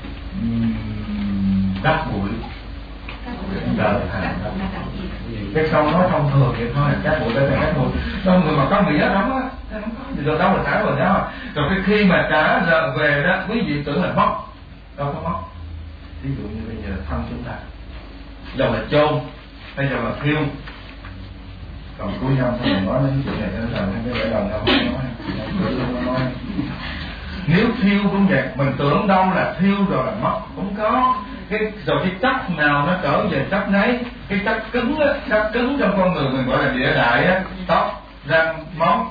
[SPEAKER 1] đắp bụi đỡ thà. Cái câu nói thông thường vậy thôi, các bụi đây là các bụi. Đâu người mà có nghĩa đó á, rồi đâu là trả rồi đó. Rồi cái khi mà trả giờ về đó, quý vị tưởng là mất, đâu có mất. Ví dụ như bây giờ thân chúng ta, dầu là chôn, hay dầu là thiêu, Còn cuối năm xong mình nói đến chuyện này nó thành cái để đầu đâu không nói. Nếu thiêu cũng vậy, mình tưởng đâu là thiêu rồi là mất, không có. Cái rồi cái chất nào nó trở về chất nấy. Cái chất cứng á, chất cứng trong con người mình gọi là địa đại á, tóc, răng, móng.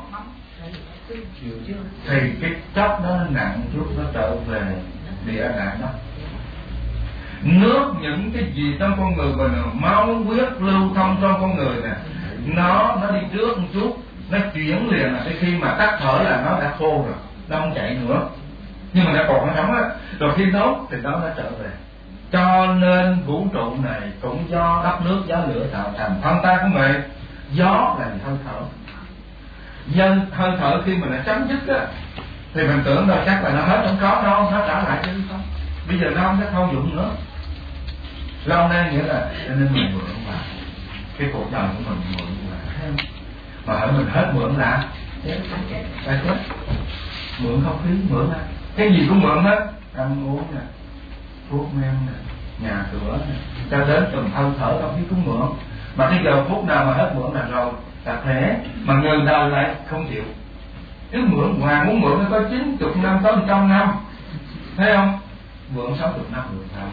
[SPEAKER 1] Thì cái chất đó nó nặng chút nó trở về địa đại đó. Nước những cái gì trong con người mình, máu huyết lưu thông trong con người nè, nó nó đi trước một chút, nó chuyển liền là cái khi mà tắt thở là nó đã khô rồi, nó không chạy nữa, nhưng mà nó còn nó nóng á, rồi khi nóng thì nó đã trở về. Cho nên vũ trụ này cũng do đất nước gió lửa tạo thành. Thân ta cũng vậy, gió là hơi thở. Dân hơi thở khi mình đã chấm dứt á, thì mình tưởng đâu chắc là nó hết, không có đâu, nó trả lại cho chúng ta. Bây giờ nó không có thâu dụng nữa. Lâu nay nghĩa là cho nên mình mượn vào cái cuộc đời của mình, mượn vào mà hỏi mình hết mượn là phải chết, mượn không khí, mượn á, cái gì cũng mượn hết, ăn uống nè, thuốc men nè, nhà cửa nè, cho đến từng hơi thở không khí cũng mượn. Mà cái giờ phút nào mà hết mượn là rồi là thế, mà người đời lại không chịu, cứ mượn hoàng muốn mượn nó có chín chục năm tới trăm năm, thấy không? Mượn sáu chục năm mượn sao?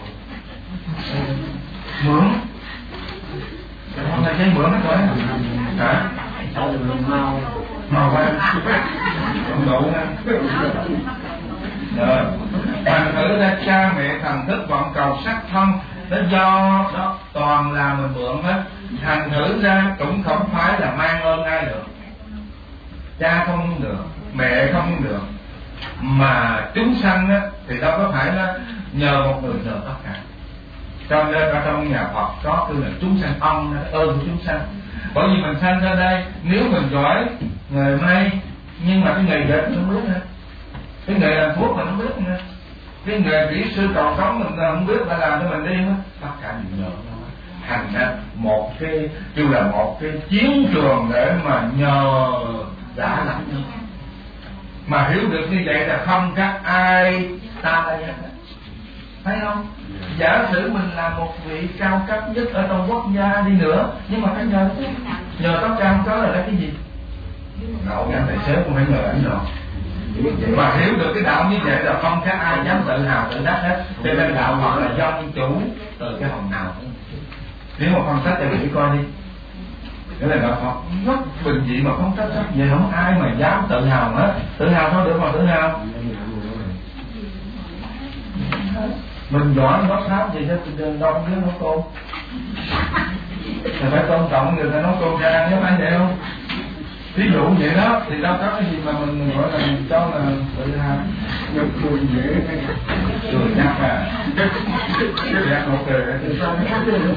[SPEAKER 1] Mượn hôm nay thấy mượn nó coi hả? Màu màu quang không đủ nha. Rồi thành thử ra cha mẹ thần thức vọng cầu sắc thân, nó do đó toàn là mình mượn hết. Thành thử ra cũng không phải là mang ơn ai được, cha không được, mẹ không được, mà chúng sanh á, thì đâu có phải là nhờ một người nhờ tất cả. Cho nên ở trong nhà Phật có cứ là chúng sanh ân, ơn của chúng sanh. Bởi vì mình sanh ra đây, nếu mình giỏi nghề may, nhưng mà cái nghề dệt mình không biết nữa, cái nghề làm thuốc mình không biết nữa, cái nghề kỹ sư còn sống mình không biết là làm cho mình đi nữa, tất cả đều nhờ. Thành ra một cái kêu là một cái chiến trường để mà nhờ giả lẫn nhau. Mà hiểu được như vậy là không các ai ta đây hết, thấy không? Giả sử mình là một vị cao cấp nhất ở trong quốc gia đi nữa, nhưng mà phải nhờ nhờ tất cả không có là cái gì? Đậu gắn tài xế cũng phải nhờ ảnh rồi. Mà hiểu được cái đạo như vậy là không các ai dám tự hào tự đắc hết. Cho nên đạo Phật là do nhân chủ từ cái hồn nào. Nếu mà phân tích cho mình coi đi, cái này đạo Phật rất bình dị mà không trách trách vậy, không ai mà dám tự hào hết. Tự hào thôi được mà tự hào. Mình giỏi nó tháo gì cho đông với nó cô, thì phải tôn trọng người ta nói cô ra, nếu phải vậy không? Ví dụ vậy đó thì đâu có cái gì mà mình gọi là mình cho là tự hào. Nhục cười dễ cười nhắc à, nhắc một cười từ sau nó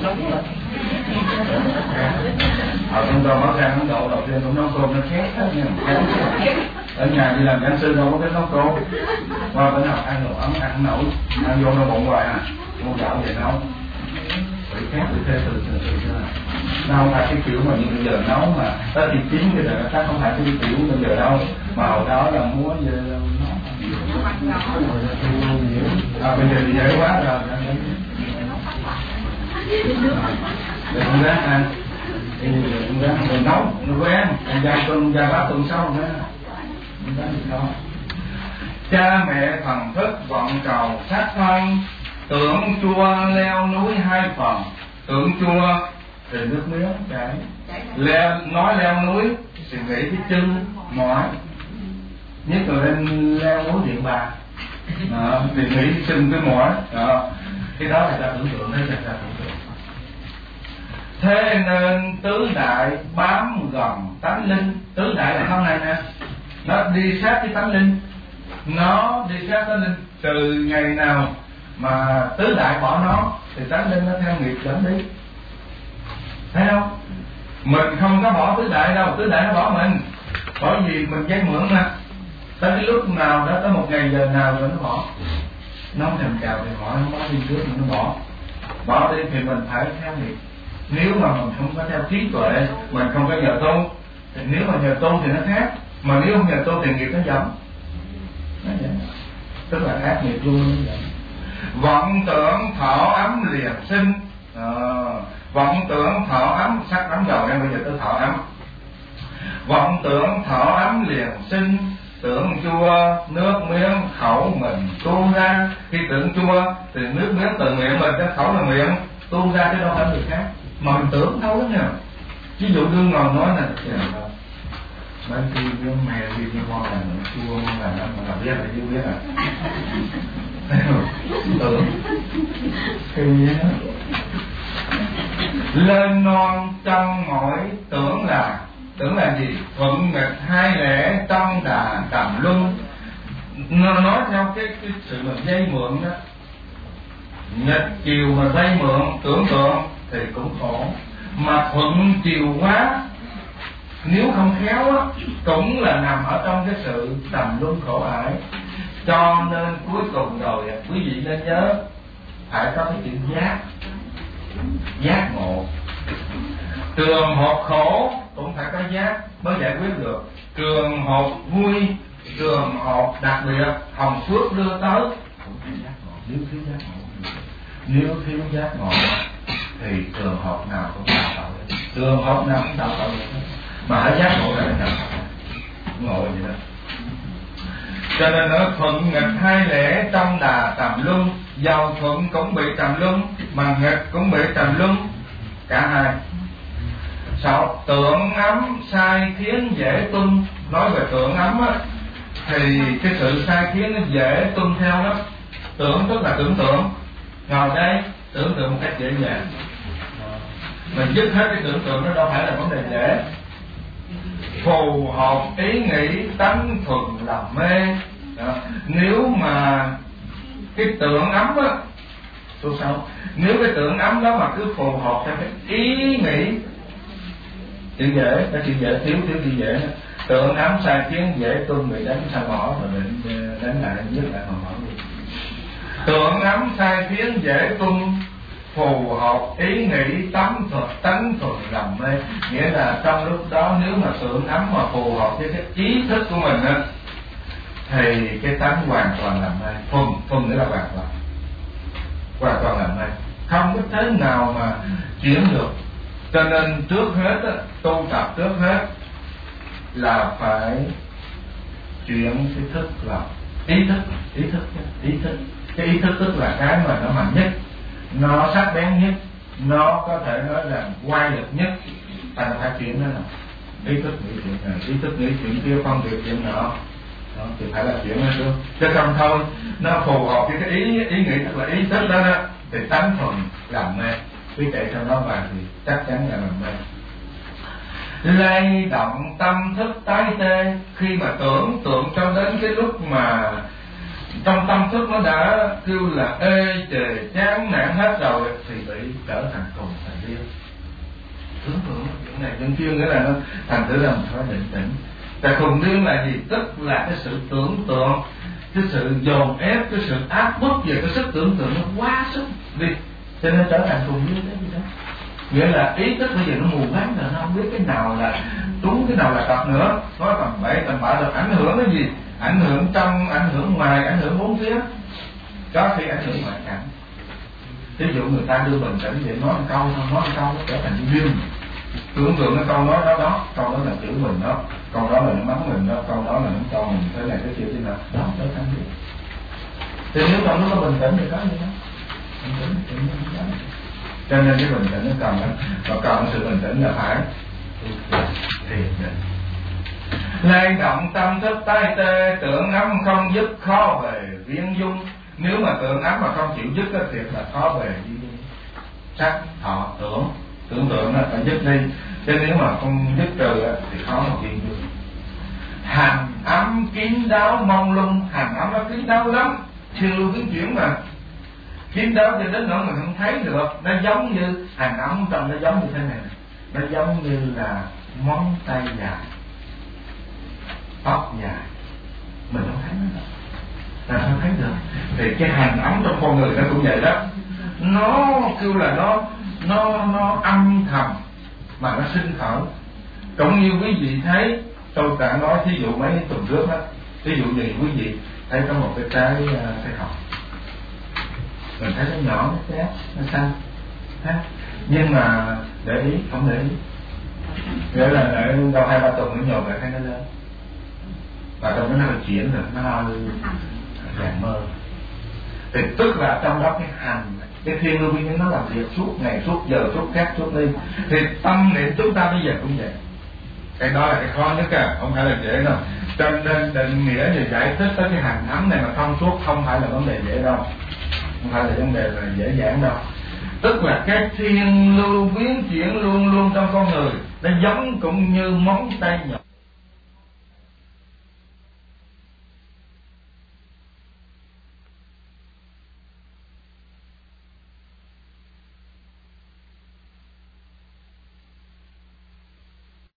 [SPEAKER 1] ở trong đó báo ra Ấn Độ đầu tiên cũng nấu cơm nó khét hết nha. Ở nhà đi làm giảng sư đâu có biết nấu cơm, qua bữa nào ăn đồ ấm ăn nổi, ăn vô nó bụng hoài à, mua gạo về nấu, bị khét bị thế từ từ từ đâu phải cái kiểu mà như bây giờ nấu mà tới thì chín bây giờ nó không phải cái kiểu bây giờ đâu, mà hồi đó là múa về à, bây giờ thì dễ quá rồi. Đừng rác ăn, đừng rác đừng nấu, đừng quen, đừng ra tuần ra bát tuần sau nữa. Cha mẹ thần thức vọng cầu sát thân, tưởng chua leo núi hai phần. Tưởng chua thì nước miếng chảy, leo nói leo núi thì nghĩ cái chân mỏi, nhất là lên leo núi Điện Bàn à, thì nghĩ cái chân cái mỏi đó. Cái đó là ta tưởng tượng, đấy là ta tưởng tượng. Thế nên tứ đại bám gần tánh linh. Tứ đại là con này nè, nó đi sát cái tánh linh, nó đi sát tánh linh. Từ ngày nào mà tứ đại bỏ nó thì tánh linh nó theo nghiệp dẫn đi, thấy không? Mình không có bỏ tứ đại đâu, tứ đại nó bỏ mình, bởi vì mình dây mượn mà. Tới cái lúc nào đó, tới một ngày giờ nào rồi nó bỏ, nó không thèm chào thì hỏi, nó bỏ đi trước thì nó bỏ. Bỏ đi thì mình phải theo nghiệp. Nếu mà mình không có theo trí tuệ, mình không có nhờ tu, thì nếu mà nhờ tu thì nó khác, mà nếu không nhờ tu thì nghiệp nó dẫn. Nó vậy, tức là ác nghiệp luôn. Vọng tưởng thọ ấm liền sinh à, vọng tưởng thọ ấm, sắc ấm dầu đang bây giờ tới thọ ấm. vọng tưởng thọ ấm liền sinh, tưởng chua nước miếng khẩu mình tu ra. Khi tưởng chua thì nước miếng từ miệng mình tới khẩu là miệng tu ra, chứ đâu phải người khác, mà mình tưởng thôi đó nha. Ví dụ đương ngồi nói là mấy khi với mẹ đi với con là nó chua là nó mà biết là chưa biết à. Tưởng khi lên non trong mỏi tưởng là tưởng là gì? Thuận nghịch hai lẽ trong đà tầm luân. Nó nói theo cái, cái sự mà dây mượn đó, nghịch chiều mà dây mượn tưởng tượng thì cũng khổ, mà thuận chiều quá nếu không khéo á cũng là nằm ở trong cái sự tầm luân khổ ải. Cho nên cuối cùng rồi quý vị nên nhớ phải có cái chữ giác, giác ngộ. Trường hợp khổ cũng phải có giác mới giải quyết được. Trường hợp vui, trường hợp đặc biệt hồng phước đưa tới cũng phải giác ngộ. Nếu thiếu giác ngộ, nếu thiếu giác ngộ thì trường hợp nào cũng tạo tội, trường hợp nào cũng tạo tội được. Mà ở giác ngộ là tạo ngộ vậy đó. Cho nên nó thuận nghịch hai lẽ trong đà tầm luân. Giàu thuận cũng bị tầm luân, mà nghịch cũng bị tầm luân, cả hai. Sao? Tưởng ấm sai khiến dễ tuân. Nói về tưởng ấm á thì cái sự sai khiến nó dễ tuân theo lắm. Tưởng tức là tưởng tượng, ngồi đây tưởng tượng một cách dễ dàng, mình dứt hết cái tưởng tượng nó đâu phải là vấn đề dễ. Phù hợp ý nghĩ tánh thuần làm mê. Đó. Nếu mà cái tưởng ấm á, số sáu, nếu cái tưởng ấm đó mà cứ phù hợp theo cái ý nghĩ, chữ dễ, cái chữ dễ thiếu thiếu chữ dễ nữa. Tưởng ấm sai khiến dễ tuân bị đánh sa mỏ rồi định đánh lại nhất lại mà mỏ đi. Tưởng ấm sai khiến dễ tuân phù hợp ý nghĩ tánh thuật tánh thuần làm mê. Nghĩa là trong lúc đó nếu mà tưởng ấm mà phù hợp với cái ý thức của mình á thì cái tánh hoàn toàn làm mê. Thuần, thuần nghĩa là hoàn toàn, hoàn toàn làm mê, không có thế nào mà chuyển được. Cho nên trước hết á, tu tập trước hết là phải chuyển cái thức là ý thức, ý thức, ý thức. Cái ý thức tức là cái mà nó mạnh nhất, nó sắc bén nhất, nó có thể nói là quay lực nhất. Ta phải chuyển nó là ý thức nghĩ chuyện này, ý thức nghĩ chuyện kia, phân biệt chuyện nọ, đó, thì phải là chuyển nó trước. Chứ không thôi nó phù hợp với cái ý ý nghĩ tức là ý thức đó đó thì tánh thuần làm mê. Quý chạy trong đó vào thì chắc chắn là làm mê. Lay động tâm thức tái tê. Khi mà tưởng tượng cho đến cái lúc mà trong tâm thức nó đã kêu là ê chề chán nản hết rồi thì bị trở thành cùng thành điên. Tưởng tượng chuyện này chuyện kia nghĩa là nó thành thử là mình phải định tĩnh. Tại khùng điên là gì? Tức là cái sự tưởng tượng, cái sự dồn ép, cái sự áp bức về cái sức tưởng tượng nó quá sức đi, cho nên trở thành khùng điên đấy gì đó. Nghĩa là ý thức bây giờ nó mù mắt rồi, nó không biết cái nào là đúng cái nào là thật nữa. Nói tầm bậy tầm bạ được ảnh hưởng cái gì? Ảnh hưởng trong, ảnh hưởng ngoài, ảnh hưởng bốn phía. Có khi ảnh hưởng ngoại cảnh. Ví dụ người ta đưa bình tĩnh để nói một câu thôi, nói một câu nó trở thành điên. Tưởng tượng cái câu nói đó đó, câu đó là chửi mình đó, câu đó là nó mắng mình đó, câu đó là nó cho mình thế này thế kia thế nào, đó không tới thành điên. Thì nếu trong lúc có bình tĩnh thì có gì đó, bình tĩnh thì nó không. Cho nên cái bình tĩnh nó cần lắm, và cần sự bình tĩnh là phải thiền định. Lay động tâm thức tái tê, tưởng ấm không dứt khó về viên dung. Nếu mà tưởng ấm mà không chịu dứt thì là khó về viên dung. Sắc, thọ, tưởng, tưởng tượng là phải dứt đi. Chứ nếu mà không dứt trừ thì khó mà viên dung. Hành ấm kín đáo mong lung. Hành ấm nó kín đáo lắm, chưa biến chuyển mà. Kín đáo cho đến nỗi mình không thấy được. Nó giống như hành ấm trong nó giống như thế này. Nó giống như là móng tay dài, tóc dài, mình không thấy nó đâu, mình không thấy được. Thì cái hành ấm trong con người nó cũng vậy đó. Nó kêu là nó nó nó âm thầm mà nó sinh khởi. Cũng như quý vị thấy, tôi đã nói thí dụ mấy tuần trước đó, thí dụ gì quý vị thấy có một cái trái cây hồng, mình thấy nó nhỏ, nó bé, nó xanh, nhưng mà để ý không để ý, nghĩa là để đâu hai ba tuần nó nhồi lại thấy nó lên, và trong đó nó là chuyển rồi nó dạng mơ. Thì tức là trong đó cái hành, cái thiên lưu viên nó làm việc suốt ngày, suốt giờ, suốt khác, suốt ly. Thì tâm niệm chúng ta bây giờ cũng vậy. Cái đó là cái khó nhất à, không phải là dễ đâu. Cho nên định nghĩa và giải thích tới cái hành ấm này mà thông suốt không phải là vấn đề dễ đâu, không phải là vấn đề là dễ dàng đâu. Tức là cái thiên lưu biến chuyển luôn luôn trong con người, nó giống cũng như móng tay nhỏ.